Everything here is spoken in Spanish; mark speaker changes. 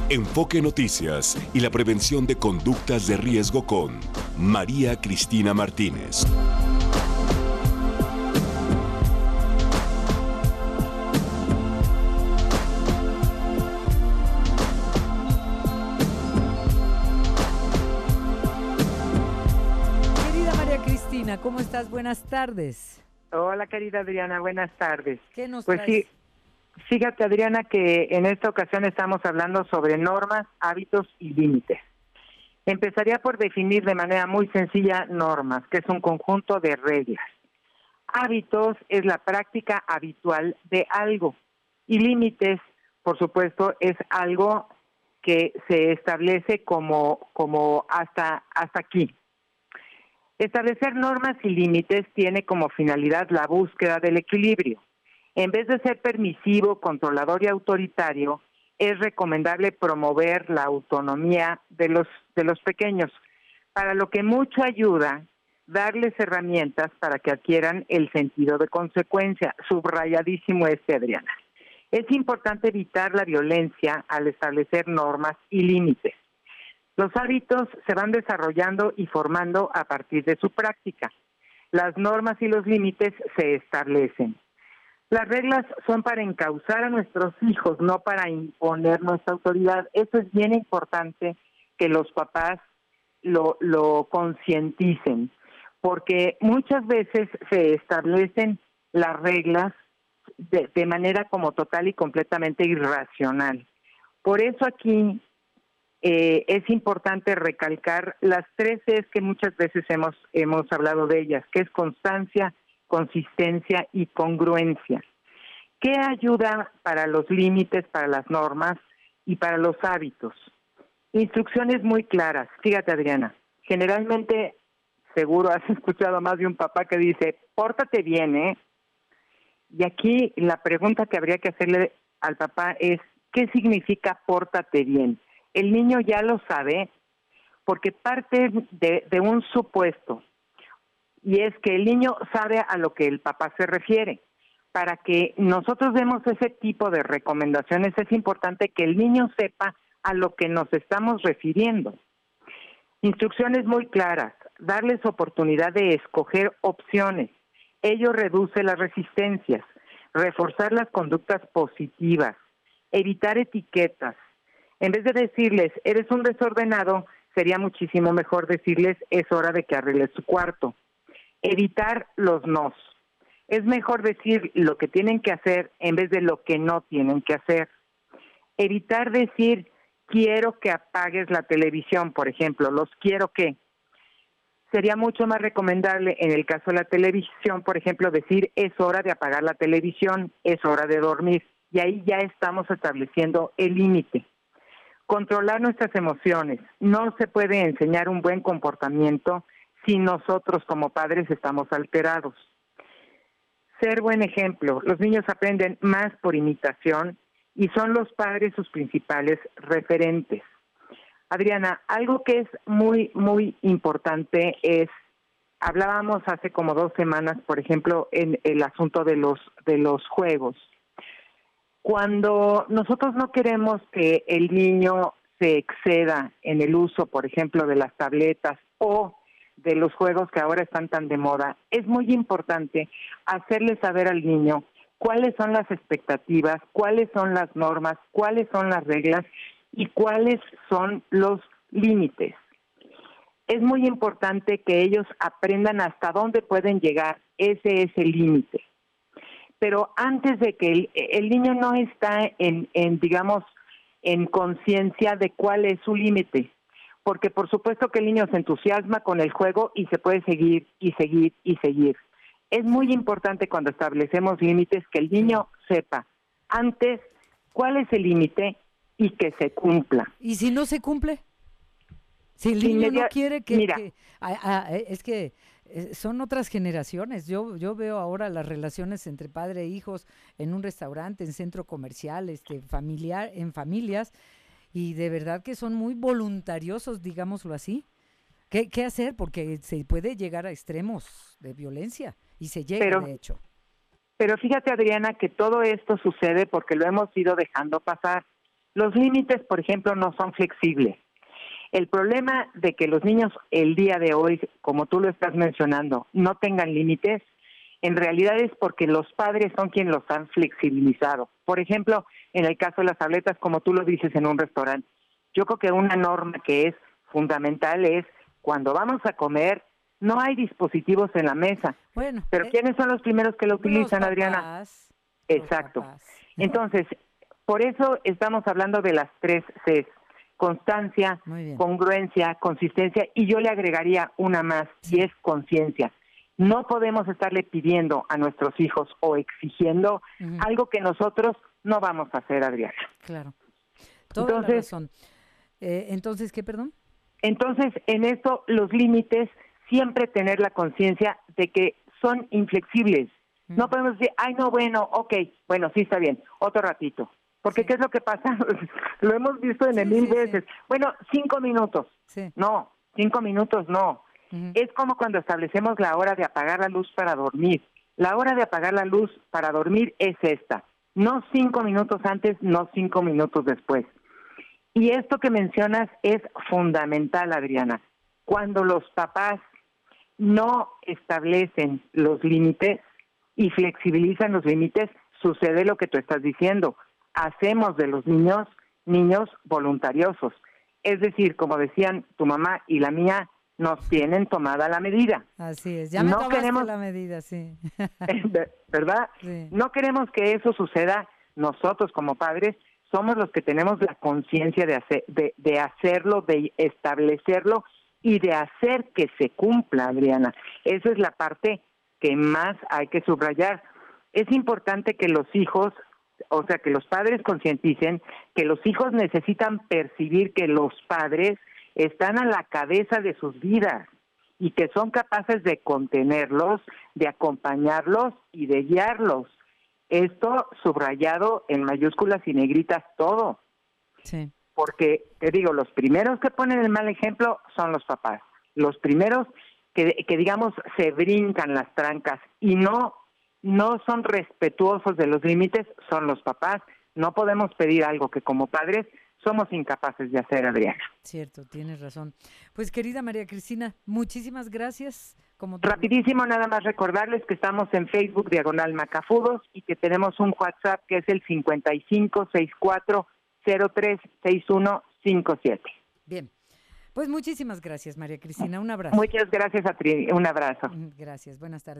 Speaker 1: Enfoque Noticias y la prevención de conductas de riesgo con María Cristina Martínez.
Speaker 2: Querida María Cristina, ¿cómo estás? Buenas tardes.
Speaker 3: Hola, querida Adriana, buenas tardes.
Speaker 2: ¿Qué nos
Speaker 3: Pues
Speaker 2: traes?
Speaker 3: sí, fíjate, Adriana, que en esta ocasión estamos hablando sobre normas, hábitos y límites. Empezaría por definir de manera muy sencilla normas, que es un conjunto de reglas. Hábitos es la práctica habitual de algo y límites, por supuesto, es algo que se establece como hasta aquí. Establecer normas y límites tiene como finalidad la búsqueda del equilibrio. En vez de ser permisivo, controlador y autoritario, es recomendable promover la autonomía de los pequeños, para lo que mucho ayuda darles herramientas para que adquieran el sentido de consecuencia. Subrayadísimo Adriana. Es importante evitar la violencia al establecer normas y límites. Los hábitos se van desarrollando y formando a partir de su práctica. Las normas y los límites se establecen. Las reglas son para encauzar a nuestros hijos, no para imponer nuestra autoridad. Eso es bien importante que los papás lo concienticen, porque muchas veces se establecen las reglas de manera como total y completamente irracional. Por eso aquí es importante recalcar las 3 Cs que muchas veces hemos hablado de ellas, que es constancia, consistencia y congruencia. ¿Qué ayuda para los límites, para las normas y para los hábitos? Instrucciones muy claras. Fíjate, Adriana, generalmente, seguro has escuchado más de un papá que dice, pórtate bien, ¿eh? Y aquí la pregunta que habría que hacerle al papá es, ¿qué significa pórtate bien? El niño ya lo sabe porque parte de un supuesto, y es que el niño sabe a lo que el papá se refiere. Para que nosotros demos ese tipo de recomendaciones es importante que el niño sepa a lo que nos estamos refiriendo. Instrucciones muy claras, darles oportunidad de escoger opciones. Ello reduce las resistencias, reforzar las conductas positivas, evitar etiquetas. En vez de decirles, eres un desordenado, sería muchísimo mejor decirles, es hora de que arregles tu cuarto. Evitar los nos. Es mejor decir lo que tienen que hacer en vez de lo que no tienen que hacer. Evitar decir, quiero que apagues la televisión, por ejemplo, los quiero que. Sería mucho más recomendable, en el caso de la televisión, por ejemplo, decir, es hora de apagar la televisión, es hora de dormir. Y ahí ya estamos estableciendo el límite. Controlar nuestras emociones. No se puede enseñar un buen comportamiento si nosotros como padres estamos alterados. Ser buen ejemplo. Los niños aprenden más por imitación y son los padres sus principales referentes. Adriana, algo que es muy, muy importante es, hablábamos hace como 2 semanas, por ejemplo, en el asunto de los juegos. Cuando nosotros no queremos que el niño se exceda en el uso, por ejemplo, de las tabletas o de los juegos que ahora están tan de moda, es muy importante hacerle saber al niño cuáles son las expectativas, cuáles son las normas, cuáles son las reglas y cuáles son los límites. Es muy importante que ellos aprendan hasta dónde pueden llegar, ese es el límite. Pero antes de que el niño no está digamos, en conciencia de cuál es su límite, porque por supuesto que el niño se entusiasma con el juego y se puede seguir y seguir y seguir. Es muy importante cuando establecemos límites que el niño sepa antes cuál es el límite y que se cumpla.
Speaker 2: ¿Y si no se cumple? Si el niño no quiere es que son otras generaciones. Yo veo ahora las relaciones entre padre e hijos en un restaurante, en centro comercial, familiar, en familias, y de verdad que son muy voluntariosos, digámoslo así. ¿Qué hacer? Porque se puede llegar a extremos de violencia y se llega, de hecho.
Speaker 3: Pero fíjate, Adriana, que todo esto sucede porque lo hemos ido dejando pasar. Los límites, por ejemplo, no son flexibles. El problema de que los niños el día de hoy, como tú lo estás mencionando, no tengan límites, en realidad es porque los padres son quienes los han flexibilizado. Por ejemplo, en el caso de las tabletas, como tú lo dices en un restaurante, yo creo que una norma que es fundamental es cuando vamos a comer, no hay dispositivos en la mesa.
Speaker 2: Bueno,
Speaker 3: pero ¿quiénes son los primeros que lo utilizan, Adriana? Exacto. Entonces, por eso estamos hablando de las 3 Cs. Constancia, congruencia, consistencia, y yo le agregaría una más, y es conciencia. No podemos estarle pidiendo a nuestros hijos o exigiendo algo que nosotros no vamos a hacer, Adriana.
Speaker 2: Claro. Toda la razón. Entonces, ¿qué, perdón?
Speaker 3: Entonces, en esto, los límites, siempre tener la conciencia de que son inflexibles. No podemos decir, ay, no, bueno, ok, bueno, sí está bien, otro ratito. Porque ¿qué es lo que pasa? Lo hemos visto en mil veces. Bueno, 5 minutos. No, 5 minutos no. Es como cuando establecemos la hora de apagar la luz para dormir. La hora de apagar la luz para dormir es esta. No 5 minutos antes, no 5 minutos después. Y esto que mencionas es fundamental, Adriana. Cuando los papás no establecen los límites y flexibilizan los límites, sucede lo que tú estás diciendo. Hacemos de los niños voluntariosos. Es decir, como decían tu mamá y la mía, nos tienen tomada la medida.
Speaker 2: Así es, ya me tomaste la medida, sí.
Speaker 3: ¿Verdad?
Speaker 2: Sí.
Speaker 3: No queremos que eso suceda. Nosotros como padres somos los que tenemos la conciencia de hacerlo, de establecerlo y de hacer que se cumpla, Adriana. Esa es la parte que más hay que subrayar. Es importante que los hijos, o sea, que los padres concienticen que los hijos necesitan percibir que los padres están a la cabeza de sus vidas y que son capaces de contenerlos, de acompañarlos y de guiarlos. Esto subrayado en mayúsculas y negritas todo.
Speaker 2: Sí.
Speaker 3: Porque, te digo, los primeros que ponen el mal ejemplo son los papás. Los primeros que digamos, se brincan las trancas y no son respetuosos de los límites son los papás. No podemos pedir algo que como padres somos incapaces de hacer, Adriana.
Speaker 2: Cierto, tienes razón. Pues querida María Cristina, muchísimas gracias.
Speaker 3: Rapidísimo, nada más recordarles que estamos en Facebook, Diagonal Macafudos, y que tenemos un WhatsApp que es el 5564036157.
Speaker 2: Bien, pues muchísimas gracias, María Cristina. Un abrazo.
Speaker 3: Muchas gracias a ti, un abrazo.
Speaker 2: Gracias, buenas tardes.